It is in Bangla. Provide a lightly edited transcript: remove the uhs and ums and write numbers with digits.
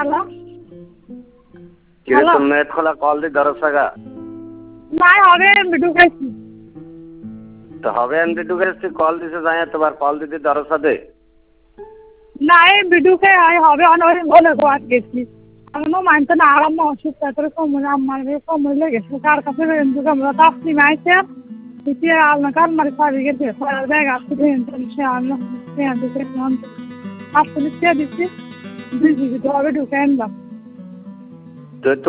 হ্যালো কিরে হ্যালো তুমি নেট খোলা কল দি দরসাগা নাই হবে আমি ঢুকাইছি তো হবে এমনি ঢুকেছি কল দিছে যাই তোমার কল দিতে দরসা দে নাই বিডুকে হবে অনেক বলে গোয়াত গেছি এমনও মানতে না আরাম অসুস্থ করে সময় আমার সময় লেগেছে কার কাছে কিন্তু আমরা তাপসি মাইছে দিতে আলনাকার মারি সারি গেছে সারা ব্যাগ আসতে সে আনলো সে আনতে আসলে দিচ্ছি 2 জিবি তো হবে ঢুকে আনলাম তো